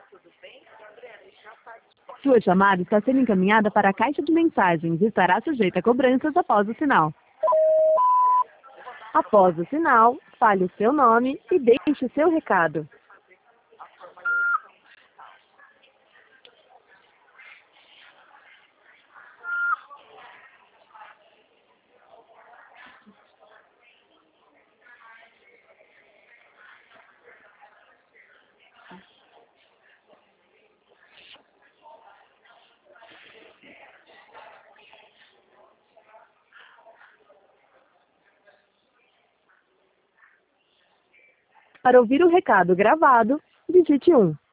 Sua chamada está sendo encaminhada para a caixa de mensagens e estará sujeita a cobranças após o sinal. Após o sinal, fale o seu nome e deixe o seu recado. Para ouvir o recado gravado, digite 1.